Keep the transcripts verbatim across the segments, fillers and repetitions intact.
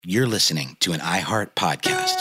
You're listening to an iHeart podcast.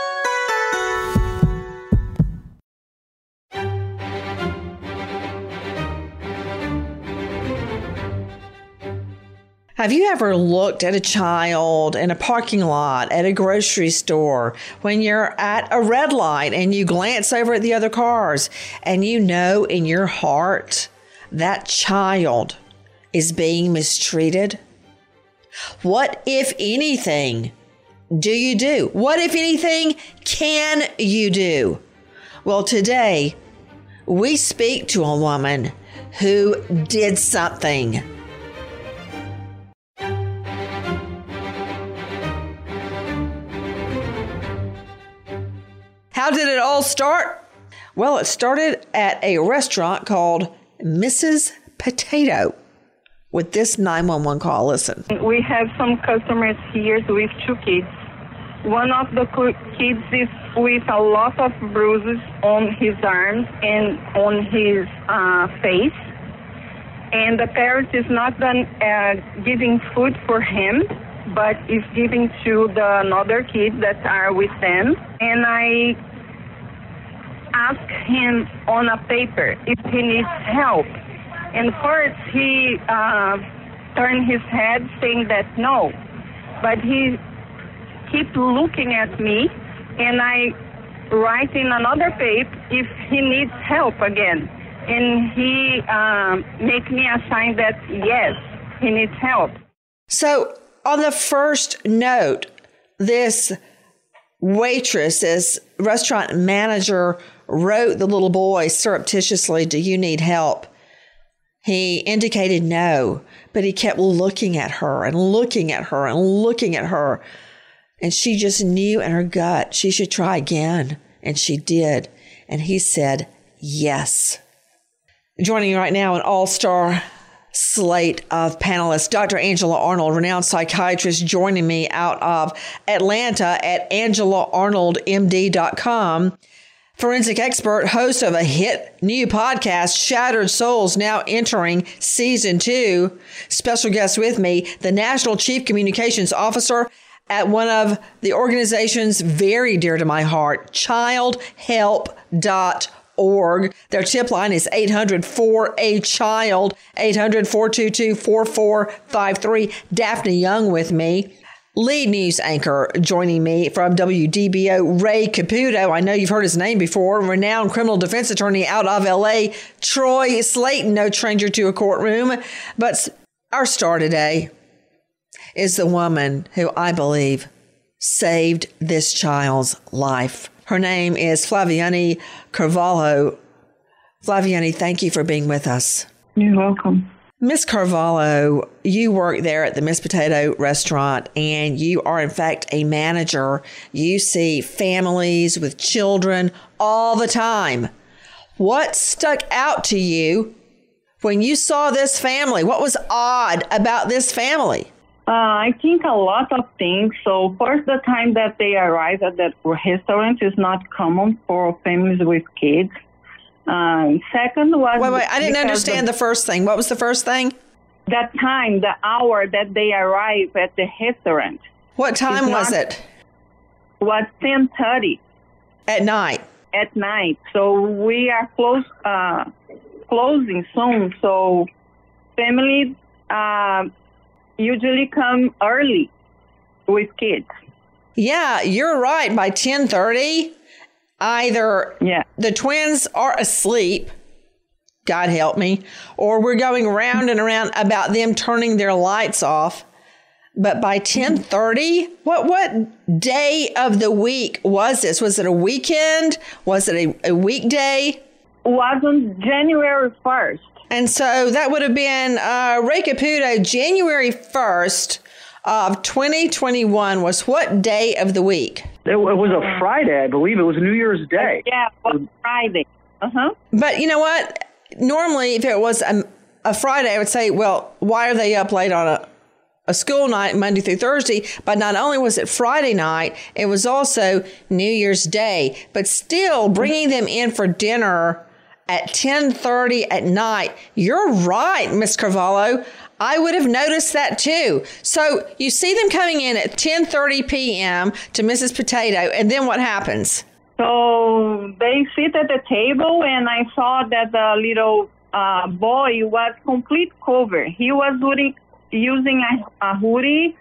Have you ever looked at a child in a parking lot at a grocery store when you're at a red light and you glance over at the other cars and you know in your heart that child is being mistreated? What, if anything, do you do? What, if anything, can you do? Well, today we speak to a woman who did something. How did it all start? Well, it started at a restaurant called Missus Potato with this nine one one call. Listen. We have some customers here with two kids. One of the kids is with a lot of bruises on his arms and on his uh, face. And the parent is not done uh, giving food for him, but is giving to the another kids that are with them. And I asked him on a paper if he needs help. And first he uh, turned his head saying that no. But he kept looking at me, and I write in another paper if he needs help again. And he uh, make me a sign that yes, he needs help. So on the first note, this waitress, this restaurant manager, wrote the little boy surreptitiously, "Do you need help?" He indicated no, but he kept looking at her and looking at her and looking at her. And she just knew in her gut she should try again. And she did. And he said yes. Joining you right now, an all-star slate of panelists, Doctor Angela Arnold, renowned psychiatrist, joining me out of Atlanta at angela arnold m d dot com. Forensic expert, host of a hit new podcast, Shattered Souls, now entering season two. Special guest with me, the National Chief Communications Officer at one of the organizations very dear to my heart, child help dot org. Their tip line is eight hundred four A child, eight hundred four two two four four five three. Daphne Young with me. Lead news anchor joining me from W D B O, Ray Caputo. I know you've heard his name before. Renowned criminal defense attorney out of L A, Troy Slayton, no stranger to a courtroom. But our star today is the woman who I believe saved this child's life. Her name is Flaviani Carvalho. Flaviani, thank you for being with us. You're welcome. Miss Carvalho, you work there at the Miss Potato restaurant, and you are, in fact, a manager. You see families with children all the time. What stuck out to you when you saw this family? What was odd about this family? Uh, I think a lot of things. So first, the time that they arrive at the restaurant is not common for families with kids. Um, second was... Wait, wait, I didn't understand the first thing. What was the first thing? That time, the hour that they arrive at the restaurant. What time was it? Was ten thirty. At night? At night. So we are close, uh, closing soon. So families uh, usually come early with kids. Yeah, you're right. By ten thirty... Either yeah. the twins are asleep, God help me, or we're going round and around about them turning their lights off. But by ten thirty, what what day of the week was this? Was it a weekend? Was it a, a weekday? It was on January first. And so that would have been uh, Ray Caputo, January first of twenty twenty-one was what day of the week? It was a Friday, I believe. It was New Year's Day. Yeah, it was Friday. Uh-huh. But you know what? Normally, if it was a, a Friday, I would say, well, why are they up late on a, a school night, Monday through Thursday? But not only was it Friday night, it was also New Year's Day. But still, bringing them in for dinner at ten thirty at night, you're right, Miss Carvalho. I would have noticed that too. So you see them coming in at ten thirty p.m. to Missus Potato, and then what happens? So they sit at the table, and I saw that the little uh, boy was complete cover. He was using, using a, a hoodie,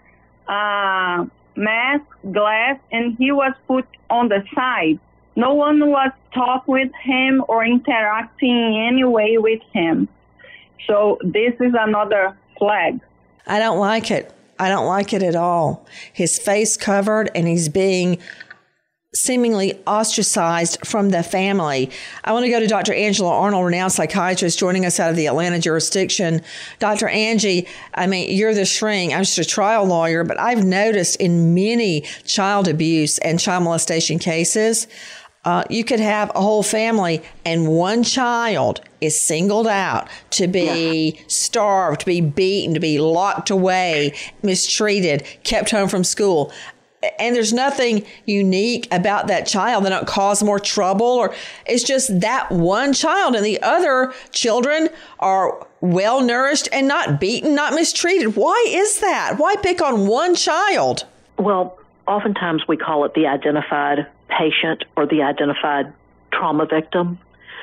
uh, mask, glass, and he was put on the side. No one was talking with him or interacting in any way with him. So this is another flag. I don't like it. I don't like it at all. His face covered, and he's being seemingly ostracized from the family. I want to go to Doctor Angela Arnold, renowned psychiatrist, joining us out of the Atlanta jurisdiction. Doctor Angie, I mean, you're the shrink. I'm just a trial lawyer, but I've noticed in many child abuse and child molestation cases, uh, you could have a whole family and one child is singled out to be yeah. starved, to be beaten, to be locked away, mistreated, kept home from school. And there's nothing unique about that child. They don't cause more trouble, or it's just that one child, and the other children are well nourished and not beaten, not mistreated. Why is that? Why pick on one child? Well, oftentimes we call it the identified patient or the identified trauma victim.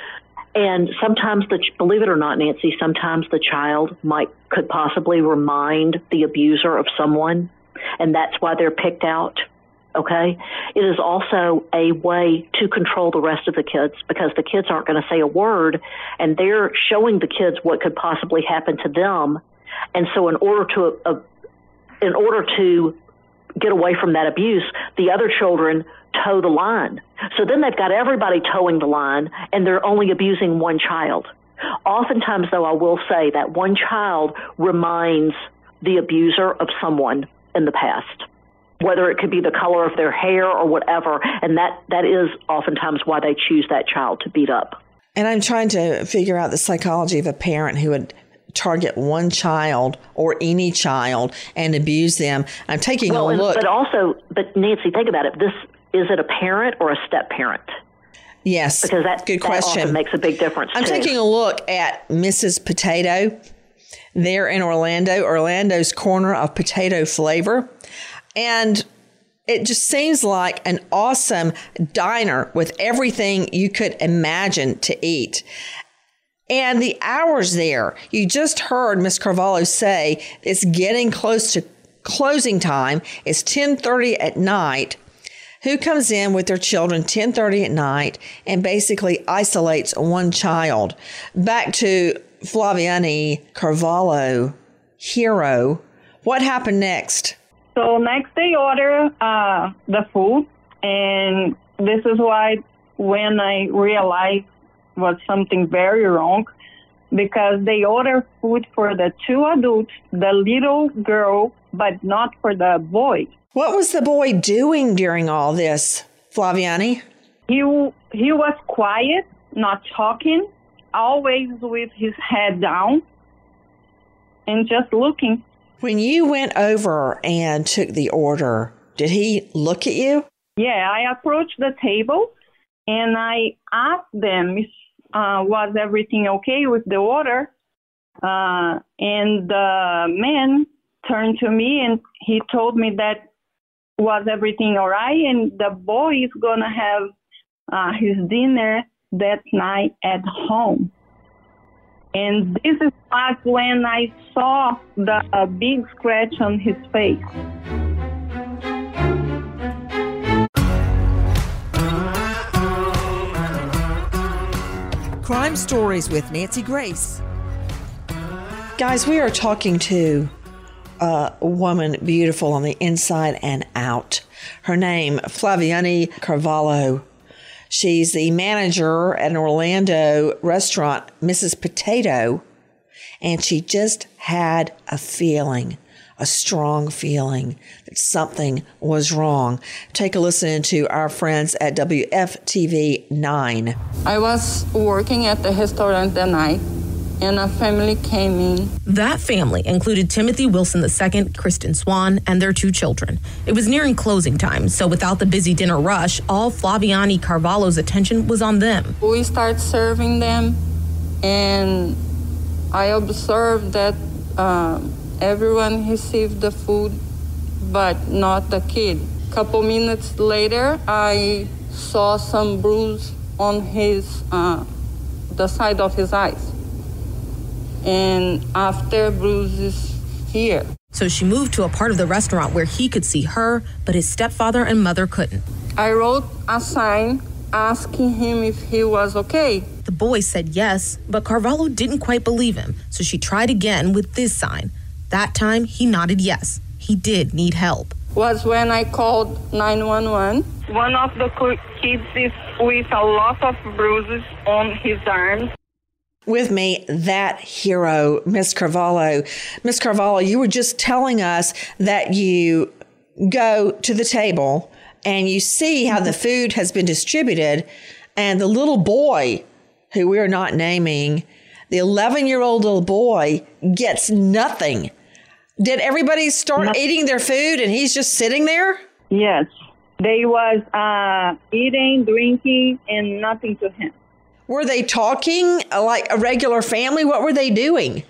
And sometimes, the, believe it or not, Nancy, sometimes the child might could possibly remind the abuser of someone, and that's why they're picked out, okay? It is also a way to control the rest of the kids, because the kids aren't going to say a word, and they're showing the kids what could possibly happen to them. And so in order to uh, in order to get away from that abuse, the other children toe the line. So then they've got everybody towing the line, and they're only abusing one child. Oftentimes, though, I will say that one child reminds the abuser of someone in the past, whether it could be the color of their hair or whatever. And that, that is oftentimes why they choose that child to beat up. And I'm trying to figure out the psychology of a parent who would target one child or any child and abuse them. I'm taking well, a look. But also, but Nancy, think about it. This, is it a parent or a step parent? Yes. Because that, good that question. often makes a big difference. I'm too. taking a look at Missus Potato there in Orlando, Orlando's corner of potato flavor. And it just seems like an awesome diner with everything you could imagine to eat. And the hours there, you just heard Miz Carvalho say it's getting close to closing time. It's ten thirty at night. Who comes in with their children ten thirty at night and basically isolates one child? Back to Flaviani Carvalho, hero. What happened next? So next they order uh, the food, and this is why when I realized was something very wrong, because they order food for the two adults, the little girl, but not for the boy. What was the boy doing during all this, Flaviani? He, he was quiet, not talking, always with his head down and just looking. When you went over and took the order, did he look at you? Yeah, I approached the table and I asked them, uh, was everything okay with the order? Uh, and the man turned to me and he told me that was everything all right, and the boy is going to have uh, his dinner that night at home. And this is like when I saw the uh, big scratch on his face. Crime Stories with Nancy Grace. Guys, we are talking to a woman beautiful on the inside and out. Her name, Flaviani Carvalho. She's the manager at an Orlando restaurant, Missus Potato, and she just had a feeling, a strong feeling that something was wrong. Take a listen to our friends at W F T V nine. I was working at the restaurant that night, and a family came in. That family included Timothy Wilson the Second, Kristen Swan, and their two children. It was nearing closing time, so without the busy dinner rush, all Flaviani Carvalho's attention was on them. We started serving them, and I observed that Um, everyone received the food, but not the kid. Couple minutes later, I saw some bruise on his, uh, the side of his eyes. And after bruises here. So she moved to a part of the restaurant where he could see her, but his stepfather and mother couldn't. I wrote a sign asking him if he was okay. The boy said yes, but Carvalho didn't quite believe him, so she tried again with this sign. That time, he nodded yes. He did need help. Was when I called nine one one. One of the kids is with a lot of bruises on his arms. With me, that hero, Miss Carvalho. Miss Carvalho, you were just telling us that you go to the table and you see how the food has been distributed, and the little boy, who we're not naming, the eleven-year-old little boy gets nothing. Did everybody start no. eating their food and he's just sitting there? Yes. They was uh, eating, drinking, and nothing to him. Were they talking like a regular family? What were they doing?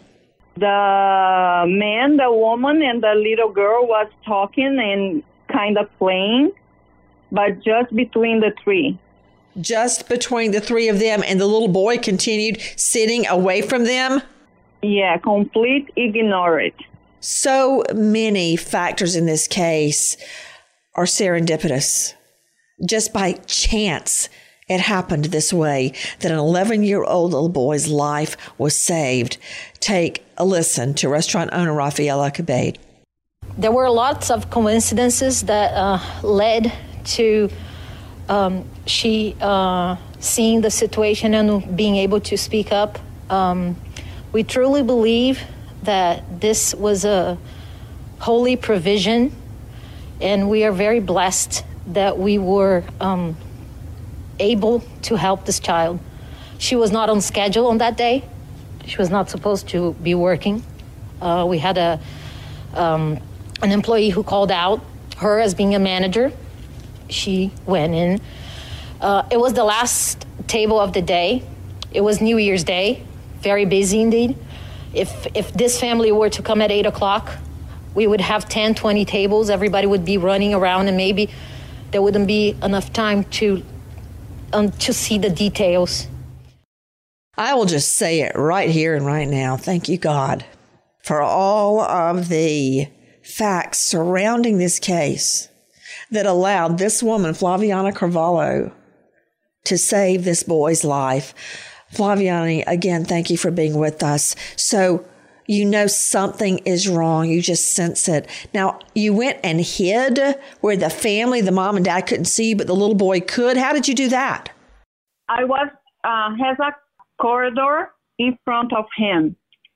The man, the woman, and the little girl was talking and kind of playing, but just between the three. Just between the three of them, and the little boy continued sitting away from them? Yeah, complete ignore it. So many factors in this case are serendipitous. Just by chance, it happened this way, that an eleven-year-old little boy's life was saved. Take a listen to restaurant owner Rafaela Cabaid. There were lots of coincidences that uh, led to um, she uh, seeing the situation and being able to speak up. Um, we truly believe that this was a holy provision, and we are very blessed that we were um, able to help this child. She was not on schedule on that day. She was not supposed to be working. Uh, we had a um, an employee who called out her as being a manager. She went in. Uh, it was the last table of the day. It was New Year's Day, very busy indeed. If if this family were to come at eight o'clock, we would have ten, twenty tables. Everybody would be running around, and maybe there wouldn't be enough time to um, to see the details. I will just say it right here and right now. Thank you, God, for all of the facts surrounding this case that allowed this woman, Flaviana Carvalho, to save this boy's life. Flaviani, again, thank you for being with us. So you know something is wrong. You just sense it. Now, you went and hid where the family, the mom and dad couldn't see you, but the little boy could. How did you do that? I was, uh, has a corridor in front of him.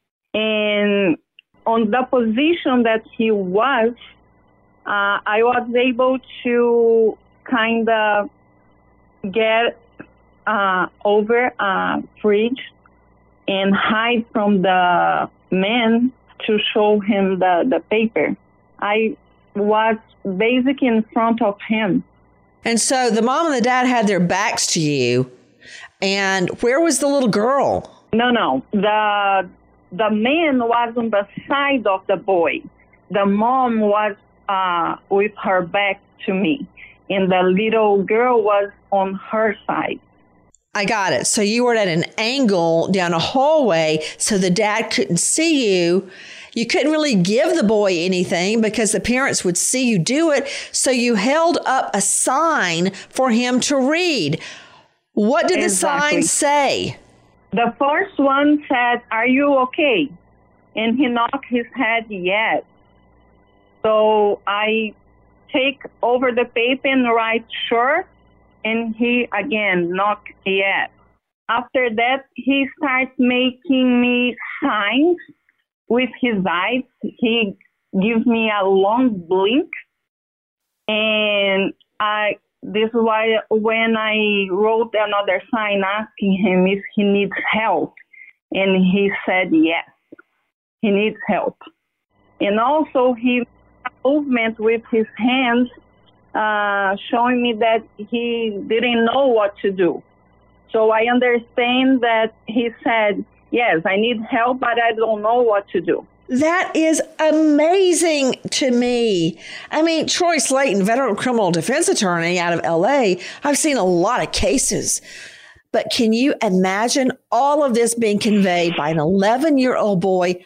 And on the position that he was, uh, I was able to kind of get Uh, over a fridge and hide from the man to show him the, the paper. I was basically in front of him. And so the mom and the dad had their backs to you. And where was the little girl? No, no. The the man was on the side of the boy. The mom was uh, with her back to me. And the little girl was on her side. I got it. So you were at an angle down a hallway so the dad couldn't see you. You couldn't really give the boy anything because the parents would see you do it. So you held up a sign for him to read. What did Exactly. the sign say? The first one said, "Are you okay?" And he knocked his head yes. So I take over the paper and write sure. And he, again, knocked yes. After that, he starts making me signs with his eyes. He gives me a long blink. And I. This is why when I wrote another sign asking him if he needs help, and he said yes, he needs help. And also he movement with his hands, uh, showing me that he didn't know what to do. So I understand that he said, yes, I need help, but I don't know what to do. That is amazing to me. I mean, Troy Slayton, veteran criminal defense attorney out of L A, I've seen a lot of cases. But can you imagine all of this being conveyed by an eleven-year-old boy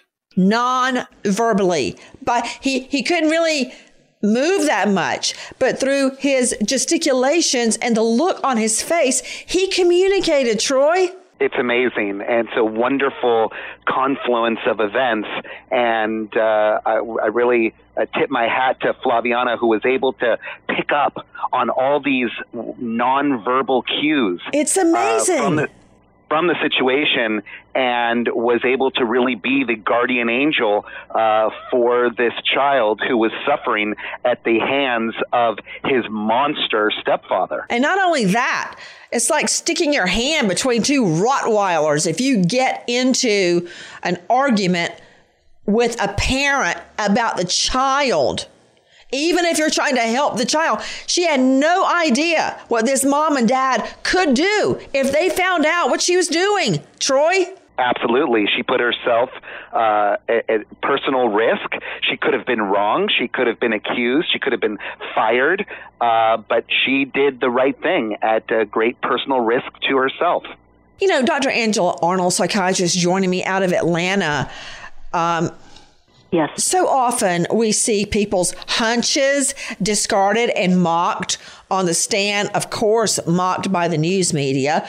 non-verbally? But he, he couldn't really move that much, but through his gesticulations and the look on his face, he communicated, Troy. It's amazing, and it's a wonderful confluence of events, and uh, I, I really uh, tip my hat to Flaviana, who was able to pick up on all these nonverbal cues. It's amazing. Uh, from the, from the situation, and was able to really be the guardian angel uh, for this child who was suffering at the hands of his monster stepfather. And not only that, it's like sticking your hand between two Rottweilers. If you get into an argument with a parent about the child, even if you're trying to help the child, she had no idea what this mom and dad could do if they found out what she was doing. Troy? Absolutely. She put herself uh, at, at personal risk. She could have been wrong. She could have been accused. She could have been fired. Uh, but she did the right thing at a great personal risk to herself. You know, Doctor Angela Arnold, psychiatrist, joining me out of Atlanta. Um, Yes. So often we see people's hunches discarded and mocked on the stand, of course, mocked by the news media.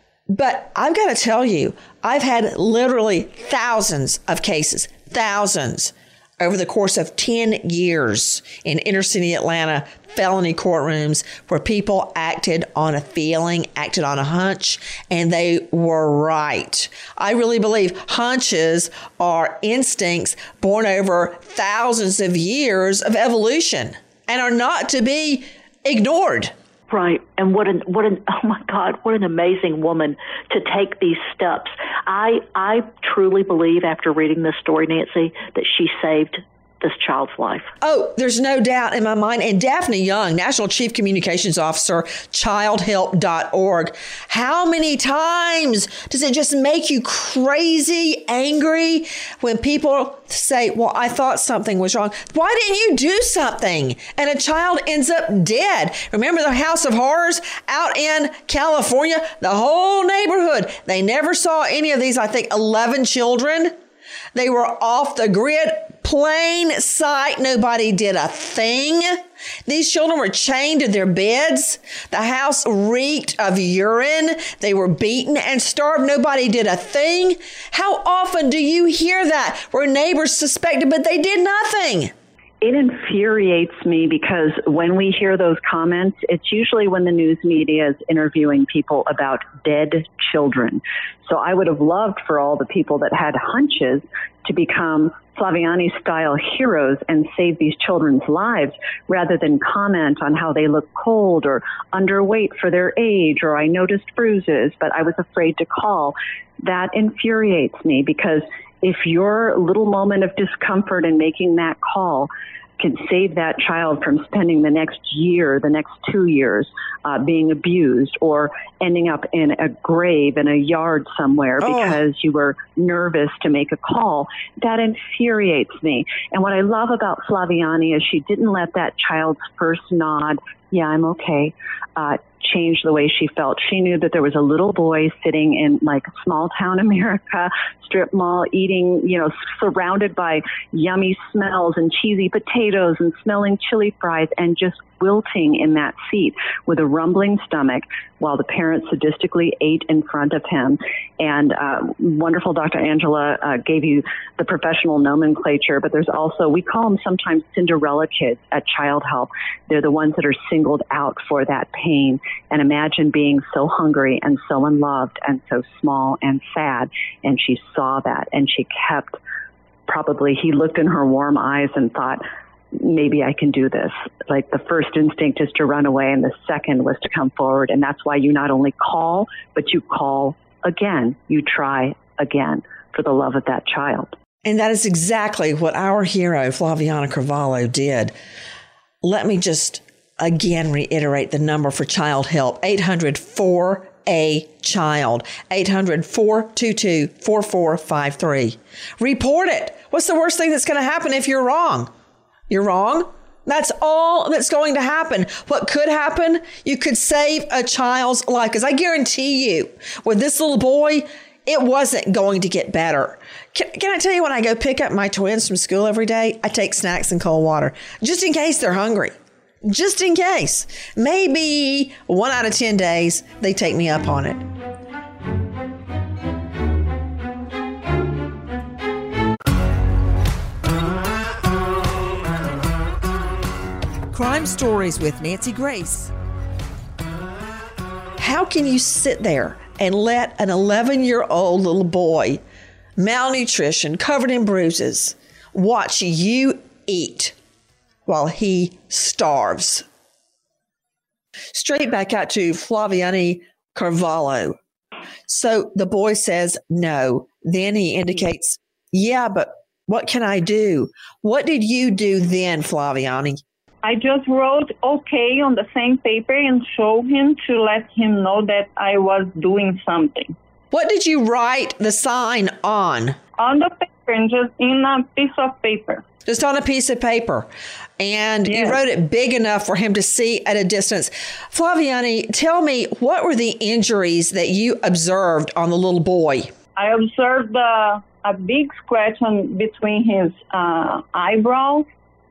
But I've got to tell you, I've had literally thousands of cases, thousands over the course of ten years in inner city Atlanta felony courtrooms where people acted on a feeling, acted on a hunch, and they were right. I really believe hunches are instincts born over thousands of years of evolution and are not to be ignored. Right. And what an, what an, oh my God, what an amazing woman to take these steps. I, I truly believe after reading this story, Nancy, that she saved this child's life. Oh, there's no doubt in my mind. And Daphne Young, National Chief Communications Officer, child help dot org. How many times does it just make you crazy, angry when people say, well, I thought something was wrong. Why didn't you do something? And a child ends up dead. Remember the House of Horrors out in California? The whole neighborhood. They never saw any of these, I think, eleven children. They were off the grid, plain sight. Nobody did a thing. These children were chained to their beds. The house reeked of urine. They were beaten and starved. Nobody did a thing. How often do you hear that where neighbors suspected, but they did nothing? It infuriates me because when we hear those comments, it's usually when the news media is interviewing people about dead children. So I would have loved for all the people that had hunches to become Flaviani-style heroes and save these children's lives rather than comment on how they look cold or underweight for their age, or I noticed bruises, but I was afraid to call. That infuriates me because if your little moment of discomfort in making that call can save that child from spending the next year, the next two years, uh, being abused or ending up in a grave in a yard somewhere oh. because you were nervous to make a call, that infuriates me. And what I love about Flaviani is she didn't let that child's first nod, yeah, I'm okay, uh, change the way she felt. She knew that there was a little boy sitting in like small town America, strip mall, eating, you know, surrounded by yummy smells and cheesy potatoes and smelling chili fries and just wilting in that seat with a rumbling stomach while the parents sadistically ate in front of him. And uh, wonderful Doctor Angela uh, gave you the professional nomenclature, but there's also, we call them sometimes Cinderella kids at Child Help. They're the ones that are singled out for that pain. And imagine being so hungry and so unloved and so small and sad. And she saw that and she kept, probably he looked in her warm eyes and thought, maybe I can do this. Like the first instinct is to run away and the second was to come forward. And that's why you not only call, but you call again. You try again for the love of that child. And that is exactly what our hero, Flaviana Carvalho, did. Let me just again reiterate the number for Child Help, eight hundred, four a child. eight hundred, four two two, four four five three. Report it. What's the worst thing that's going to happen if you're wrong? You're wrong? That's all that's going to happen. What could happen? You could save a child's life. Because I guarantee you, with this little boy, it wasn't going to get better. Can, can I tell you, when I go pick up my twins from school every day, I take snacks and cold water, just in case they're hungry. Just in case. Maybe one out of ten days, they take me up on it. Crime Stories with Nancy Grace. How can you sit there and let an eleven-year-old little boy, malnutrition, covered in bruises, watch you eat while he starves? Straight back out to Flaviani Carvalho. So the boy says no. Then he indicates, yeah, but what can I do? What did you do then, Flaviani? I just wrote okay on the same paper and showed him to let him know that I was doing something. What did you write the sign on? On the paper, and just in a piece of paper. Just on a piece of paper. And yes. You wrote it big enough for him to see at a distance. Flaviani, tell me, what were the injuries that you observed on the little boy? I observed uh, a big scratch on between his uh, eyebrows.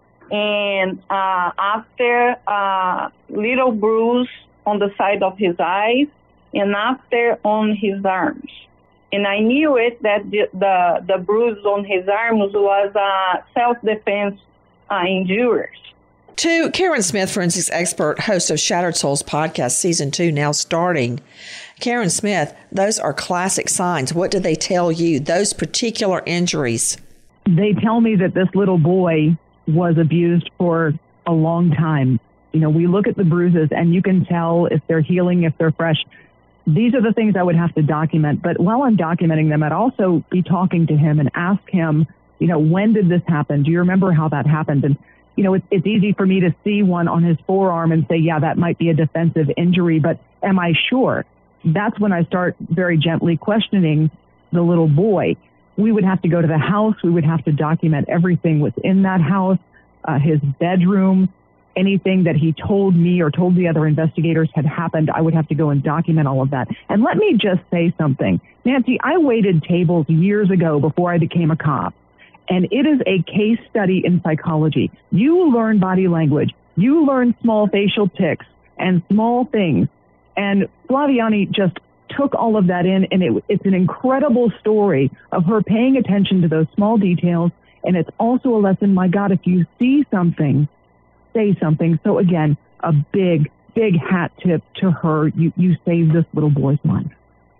And uh, after a uh, little bruise on the side of his eyes, and after on his arms. And I knew it that the the, the bruise on his arms was a self-defense uh, injuries. To Karen Smith, forensics expert, host of Shattered Souls podcast, season two, now starting. Karen Smith, those are classic signs. What do they tell you, those particular injuries? They tell me that this little boy was abused for a long time. You know, we look at the bruises and you can tell if they're healing, if they're fresh. These are the things I would have to document. But while I'm documenting them, I'd also be talking to him and ask him, you know, when did this happen? Do you remember how that happened? And, you know, it's, it's easy for me to see one on his forearm and say, yeah, that might be a defensive injury, but am I sure? That's when I start very gently questioning the little boy. We would have to go to the house. We would have to document everything within that house, uh, his bedroom, anything that he told me or told the other investigators had happened. I would have to go and document all of that. And let me just say something. Nancy, I waited tables years ago before I became a cop. And it is a case study in psychology. You learn body language. You learn small facial tics and small things. And Flaviani just took all of that in, and it, it's an incredible story of her paying attention to those small details. And it's also a lesson, my God, if you see something, say something. So again, a big, big hat tip to her. You, you saved this little boy's life.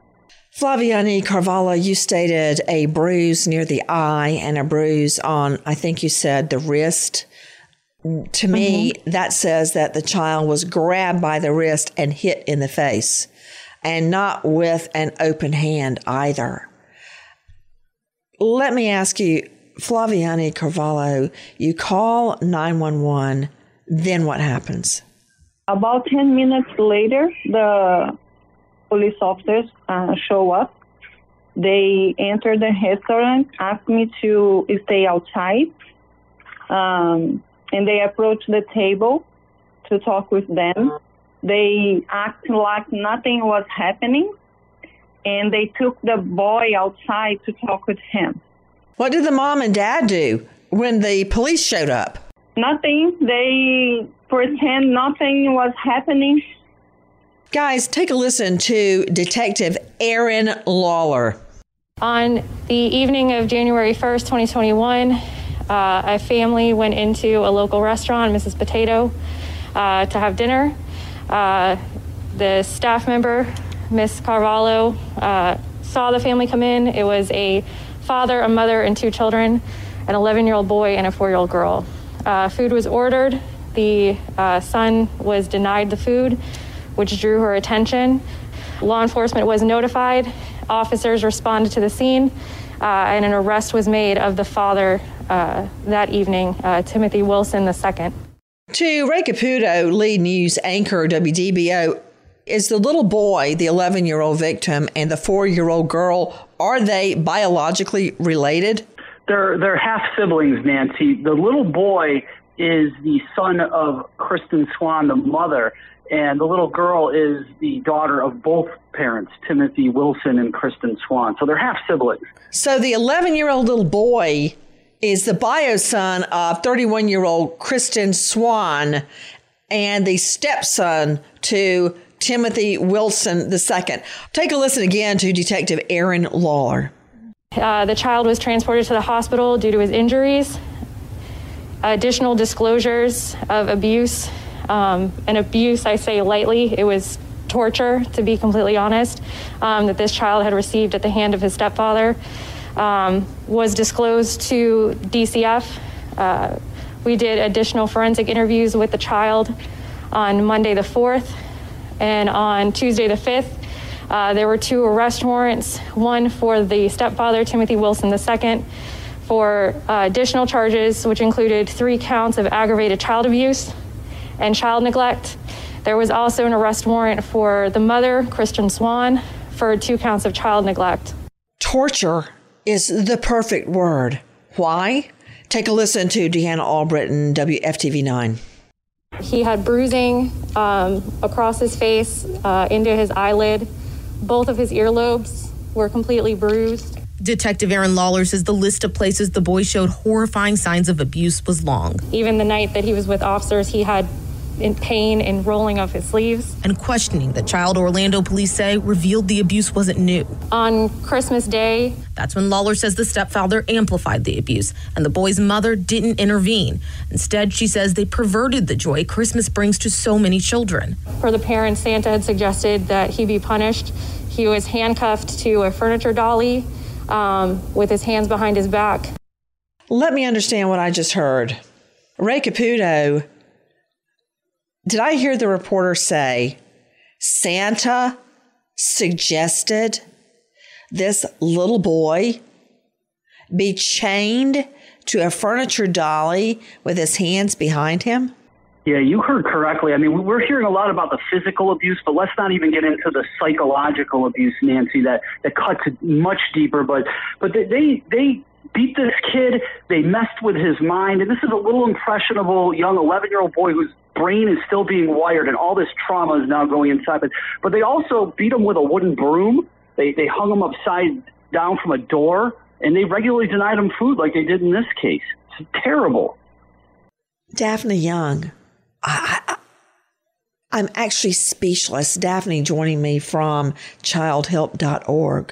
Flaviani Carvalho, you stated a bruise near the eye and a bruise on, I think you said, the wrist. To me, mm-hmm. that says that the child was grabbed by the wrist and hit in the face, and not with an open hand either. Let me ask you, Flaviani Carvalho, you call nine one one, then what happens? About ten minutes later, the police officers uh, show up. They enter the restaurant, ask me to stay outside, um, and they approach the table to talk with them. They act like nothing was happening, and they took the boy outside to talk with him. What did the mom and dad do when the police showed up? Nothing. They pretend nothing was happening. Guys, take a listen to Detective Erin Lawler. On the evening of January first, twenty twenty-one, uh, a family went into a local restaurant, Missus Potato, uh, to have dinner. Uh, the staff member, Miss Carvalho, uh, saw the family come in. It was a father, a mother, and two children, an eleven-year-old boy and a four-year-old girl. Uh, food was ordered. The uh, son was denied the food, which drew her attention. Law enforcement was notified. Officers responded to the scene, uh, and an arrest was made of the father uh, that evening, uh, Timothy Wilson the second. To Ray Caputo, lead news anchor, W D B O, Is the little boy, the eleven-year-old victim, and the four-year-old girl, are they biologically related? They're they're half siblings, Nancy. The little boy is the son of Kristen Swan, the mother, and the little girl is the daughter of both parents, Timothy Wilson and Kristen Swan. So they're half siblings. So the eleven-year-old little boy is the bio son of thirty-one-year-old Kristen Swan and the stepson to Timothy Wilson the second. Take a listen again to Detective Erin Lawler. Uh, the child was transported to the hospital due to his injuries. Additional disclosures of abuse. Um, and abuse, I say lightly, it was torture, to be completely honest, um, that this child had received at the hand of his stepfather, um, was disclosed to D C F. Uh, we did additional forensic interviews with the child on Monday the fourth. And on Tuesday the fifth, uh, there were two arrest warrants, one for the stepfather, Timothy Wilson the second, for uh, additional charges, which included three counts of aggravated child abuse and child neglect. There was also an arrest warrant for the mother, Kristen Swan, for two counts of child neglect. Torture is the perfect word. Why? Take a listen to Deanna Albritton, W F T V nine. He had bruising um, across his face, uh, into his eyelid. Both of his earlobes were completely bruised. Detective Erin Lawler says the list of places the boy showed horrifying signs of abuse was long. Even the night that he was with officers, he had in pain and rolling of his sleeves. And questioning that child Orlando police say revealed the abuse wasn't new. On Christmas Day, that's when Lawler says the stepfather amplified the abuse and the boy's mother didn't intervene. Instead, she says they perverted the joy Christmas brings to so many children. For the parents, Santa had suggested that he be punished. He was handcuffed to a furniture dolly um, with his hands behind his back. Let me understand what I just heard. Ray Caputo, did I hear the reporter say Santa suggested this little boy be chained to a furniture dolly with his hands behind him? Yeah, you heard correctly. I mean, we're hearing a lot about the physical abuse, but let's not even get into the psychological abuse, Nancy, that, that cuts much deeper. But but they, they they beat this kid. They messed with his mind. And this is a little impressionable young eleven-year-old boy whose brain is still being wired, and all this trauma is now going inside. But, but they also beat him with a wooden broom. They, they hung him upside down from a door, and they regularly denied him food like they did in this case. It's terrible. Daphne Young. I, I, I'm actually speechless. Daphne joining me from child help dot org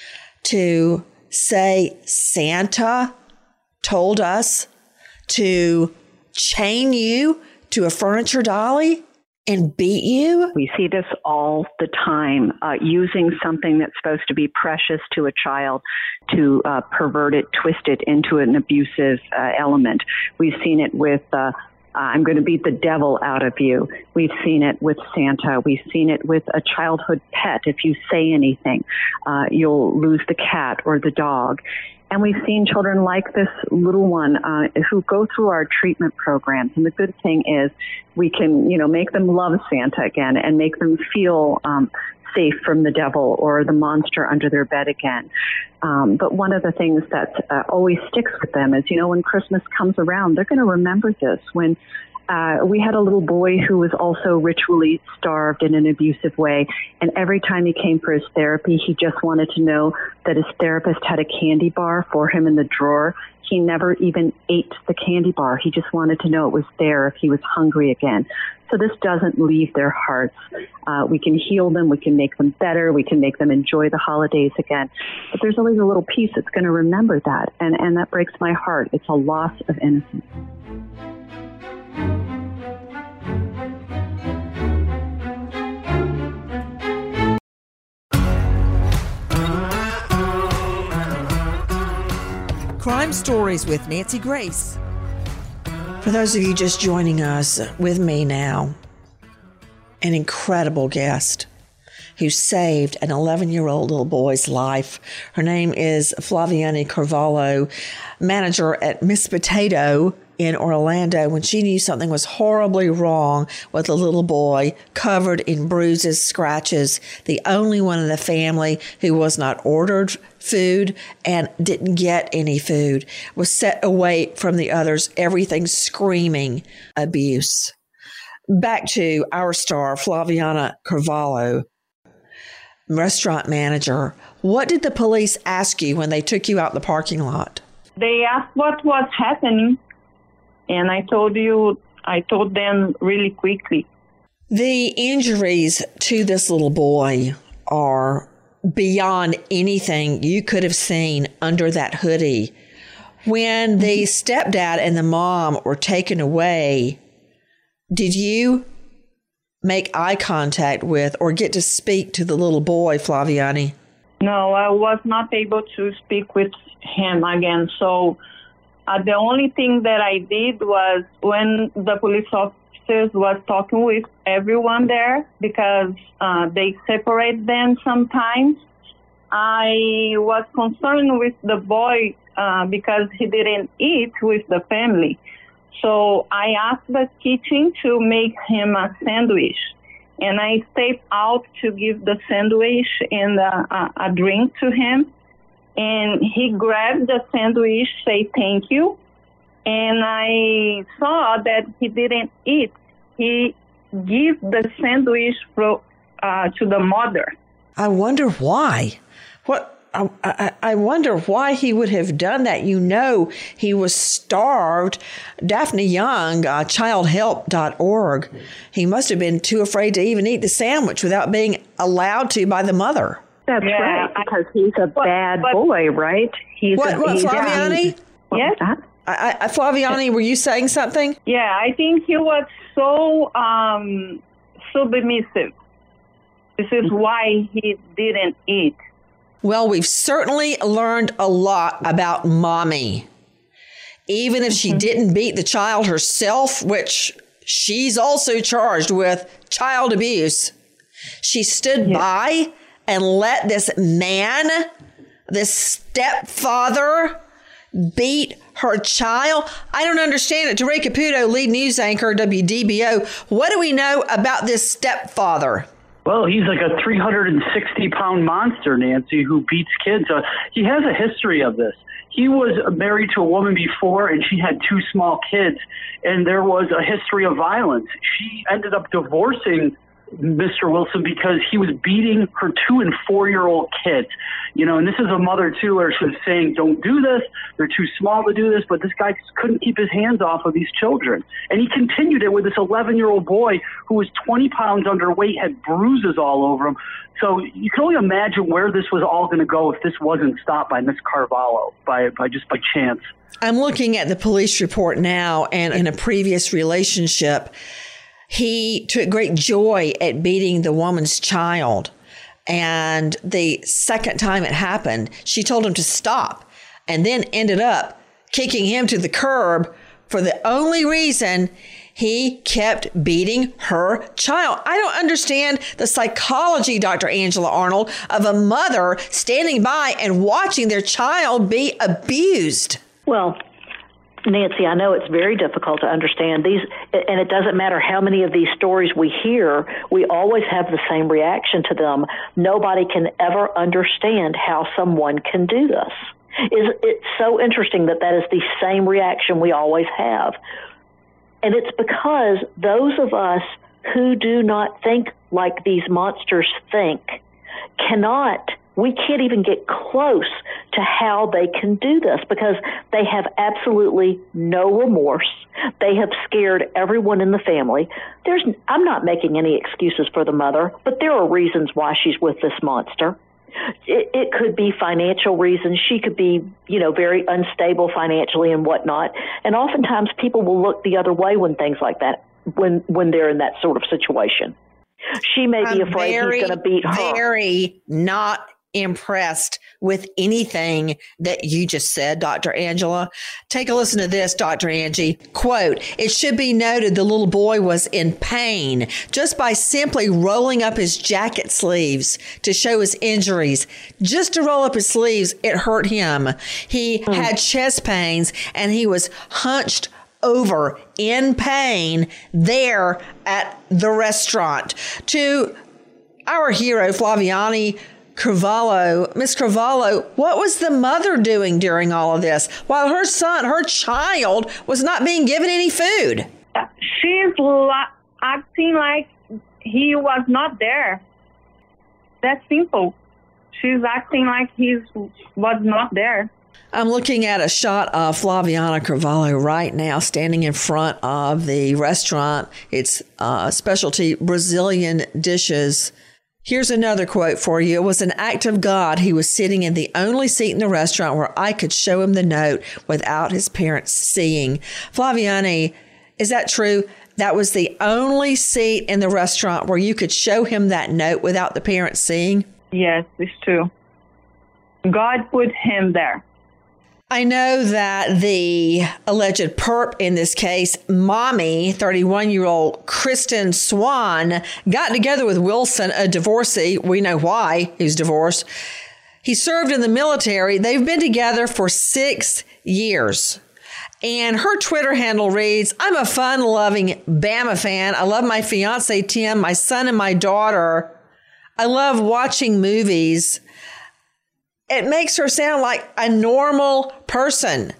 to say Santa told us to chain you to a furniture dolly and beat you? We see this all the time, uh, using something that's supposed to be precious to a child to uh, pervert it, twist it into an abusive uh, element. We've seen it with uh, I'm going to beat the devil out of you. We've seen it with Santa. We've seen it with a childhood pet. If you say anything, uh, you'll lose the cat or the dog. And we've seen children like this little one uh, who go through our treatment programs. And the good thing is we can, you know, make them love Santa again and make them feel um, safe from the devil or the monster under their bed again. Um, but one of the things that uh, always sticks with them is, you know, when Christmas comes around, they're going to remember this. When Uh, we had a little boy who was also ritually starved in an abusive way. And every time he came for his therapy, he just wanted to know that his therapist had a candy bar for him in the drawer. He never even ate the candy bar. He just wanted to know it was there if he was hungry again. So this doesn't leave their hearts. Uh, we can heal them. We can make them better. We can make them enjoy the holidays again. But there's always a little piece that's going to remember that. And, and that breaks my heart. It's a loss of innocence. Crime Stories with Nancy Grace. For those of you just joining us with me now, an incredible guest who saved an eleven-year-old little boy's life. Her name is Flaviani Carvalho, manager at Miss Potato in Orlando when she knew something was horribly wrong with a little boy covered in bruises, scratches, the only one in the family who was not ordered food and didn't get any food, was set away from the others, everything screaming abuse. Back to our star, Flaviana Carvalho, restaurant manager. What did the police ask you when they took you out the parking lot? They asked what was happening, and I told you, I told them really quickly. The injuries to this little boy are beyond anything you could have seen under that hoodie. When the stepdad and the mom were taken away, did you make eye contact with or get to speak to the little boy, Flaviani? No, I was not able to speak with him again. So uh, the only thing that I did was when the police officers was talking with everyone there, because uh, they separate them sometimes, I was concerned with the boy uh, because he didn't eat with the family. So I asked the kitchen to make him a sandwich. And I stepped out to give the sandwich and a, a, a drink to him. And he grabbed the sandwich, say thank you. And I saw that he didn't eat. He gave the sandwich for, uh, to the mother. I wonder why. What? I, I, I wonder why he would have done that. You know, he was starved. Daphne Young, uh, child help dot org, he must have been too afraid to even eat the sandwich without being allowed to by the mother. That's yeah, right, because he's a but, bad but, boy, right? He's what, a, what he's Flaviani? A, yes? I, I, Flaviani, were you saying something? Yeah, I think he was so um, submissive. This is why he didn't eat. Well, we've certainly learned a lot about mommy. Even if she mm-hmm. didn't beat the child herself, which she's also charged with child abuse, she stood yeah. by and let this man, this stepfather, beat her child. I don't understand it. Tere Caputo, lead news anchor, W D B O. What do we know about this stepfather? Well, he's like a three hundred sixty pound monster, Nancy, who beats kids. Uh, he has a history of this. He was married to a woman before, and she had two small kids, and there was a history of violence. She ended up divorcing Mister Wilson because he was beating her two and four-year-old kids. You know, and this is a mother, too, where she was saying, don't do this. They're too small to do this. But this guy couldn't keep his hands off of these children. And he continued it with this eleven-year-old boy who was twenty pounds underweight, had bruises all over him. So you can only imagine where this was all going to go if this wasn't stopped by Miss Carvalho, by, by just by chance. I'm looking at the police report now, and in a previous relationship, he took great joy at beating the woman's child. And the second time it happened, she told him to stop and then ended up kicking him to the curb for the only reason he kept beating her child. I don't understand the psychology, Doctor Angela Arnold, of a mother standing by and watching their child be abused. Well, Nancy, I know it's very difficult to understand these, and it doesn't matter how many of these stories we hear, we always have the same reaction to them. Nobody can ever understand how someone can do this. It's so interesting that that is the same reaction we always have. And it's because those of us who do not think like these monsters think cannot We can't even get close to how they can do this because they have absolutely no remorse. They have scared everyone in the family. There's, I'm not making any excuses for the mother, but there are reasons why she's with this monster. It, it could be financial reasons. She could be, you know, very unstable financially and whatnot. And oftentimes people will look the other way when things like that, when, when they're in that sort of situation. She may be I'm afraid very, he's going to beat her. Very not impressed with anything that you just said, Doctor Angela. Take a listen to this, Doctor Angie. Quote, "It should be noted the little boy was in pain just by simply rolling up his jacket sleeves to show his injuries. Just to roll up his sleeves, it hurt him. He mm. had chest pains and he was hunched over in pain there at the restaurant. To our hero, Flaviani Carvalho. Miss Carvalho, what was the mother doing during all of this while her son, her child, was not being given any food? She's la- acting like he was not there. That's simple. She's acting like he was not there. I'm looking at a shot of Flaviana Carvalho right now standing in front of the restaurant. It's uh, specialty Brazilian dishes. Here's another quote for you. It was an act of God. He was sitting in the only seat in the restaurant where I could show him the note without his parents seeing. Flaviani, is that true? That was the only seat in the restaurant where you could show him that note without the parents seeing? Yes, it's true. God put him there. I know that the alleged perp in this case, mommy, thirty-one-year-old Kristen Swan, got together with Wilson, a divorcee. We know why he was divorced. He served in the military. They've been together for six years. And her Twitter handle reads, I'm a fun-loving Bama fan. I love my fiance, Tim, my son, and my daughter. I love watching movies. It makes her sound like a normal person.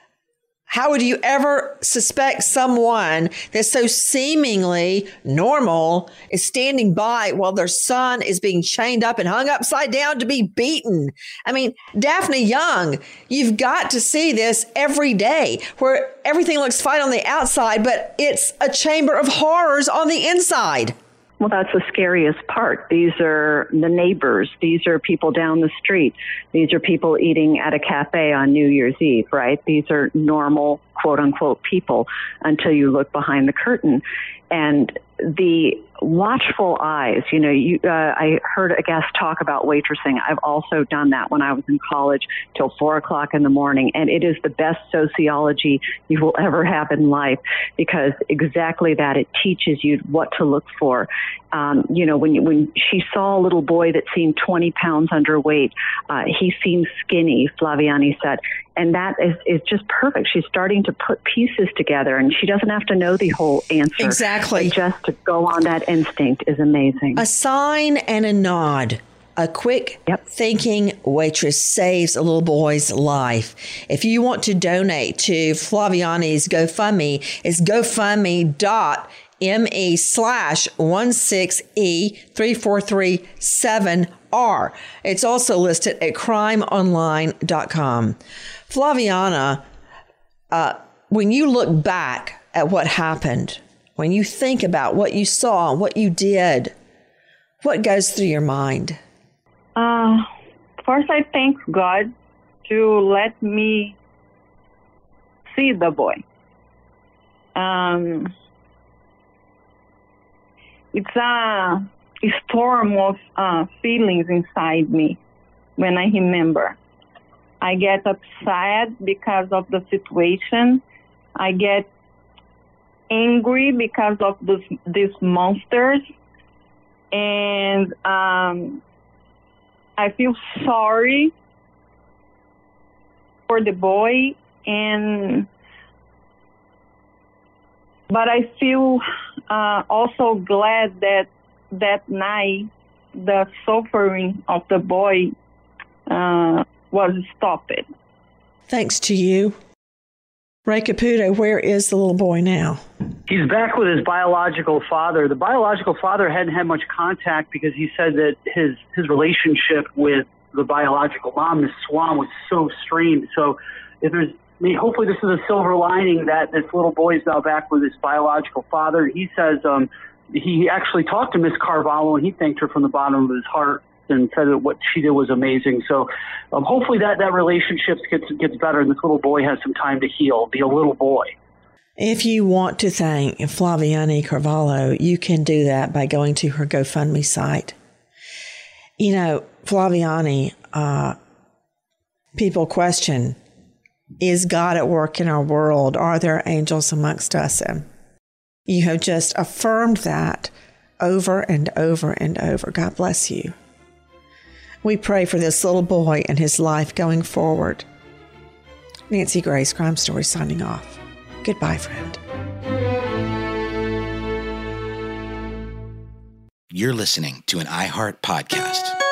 How would you ever suspect someone that's so seemingly normal is standing by while their son is being chained up and hung upside down to be beaten? I mean, Daphne Young, you've got to see this every day where everything looks fine on the outside, but it's a chamber of horrors on the inside. Well, that's the scariest part. These are the neighbors. These are people down the street. These are people eating at a cafe on New Year's Eve, right? These are normal, quote unquote, people until you look behind the curtain. And the watchful eyes, you know, you, uh, I heard a guest talk about waitressing. I've also done that when I was in college till four o'clock in the morning. And it is the best sociology you will ever have in life because exactly that, it teaches you what to look for. Um, you know, when you, when she saw a little boy that seemed twenty pounds underweight, uh, he seemed skinny, Flaviani said. And that is, is just perfect. She's starting to put pieces together and she doesn't have to know the whole answer. Exactly. But just to go on that instinct is amazing. A sign and a nod. A quick yep. thinking waitress saves a little boy's life. If you want to donate to Flaviani's GoFundMe, it's GoFundMe dot me slash one six e three four three seven R. It's also listed at crime online dot com. Flaviana, uh, when you look back at what happened, when you think about what you saw, what you did, what goes through your mind? Uh, first, I thank God to let me see the boy. Um, it's a storm of uh, feelings inside me when I remember. I get upset because of the situation. I get angry because of this, these monsters. And um, I feel sorry for the boy. And but I feel uh, also glad that that night the suffering of the boy uh, was stopped. Thanks to you. Ray Caputo, where is the little boy now? He's back with his biological father. The biological father hadn't had much contact because he said that his, his relationship with the biological mom, Miss Swan, was so strained. So if there's, I mean, hopefully this is a silver lining that this little boy is now back with his biological father. He says um, he actually talked to Miss Carvalho and he thanked her from the bottom of his heart and said that what she did was amazing. So um, hopefully that, that relationship gets gets better and this little boy has some time to heal, be a little boy. If you want to thank Flaviani Carvalho, you can do that by going to her GoFundMe site. You know, Flaviani, uh, people question, is God at work in our world? Are there angels amongst us? And you have just affirmed that over and over and over. God bless you. We pray for this little boy and his life going forward. Nancy Grace, Crime Story, signing off. Goodbye, friend. You're listening to an iHeart podcast.